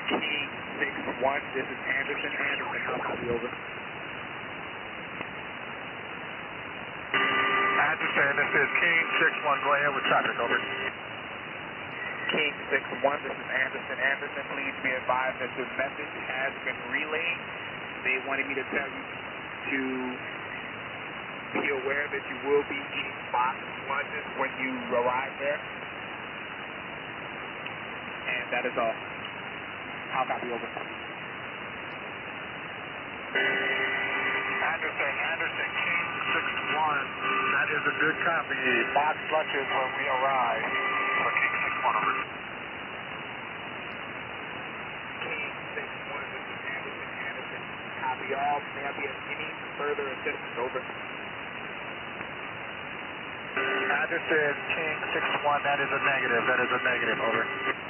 King 6-1, this is Anderson. Anderson, how copy over? Anderson, this is King 6-1, go ahead with traffic, over. King 6-1, this is Anderson. Anderson, please be advised that the message has been relayed. They wanted me to tell you to be aware that you will be eating boxed lunches when you arrive there. And that is all. How copy over? Anderson, King 6-1, that is a good copy. Box lunches when we arrive. For King 6-1, over. King 6-1, this is Anderson. Anderson, copy all. May I be of any further assistance? Over. Anderson, King 6-1, that is a negative. That is a negative, over.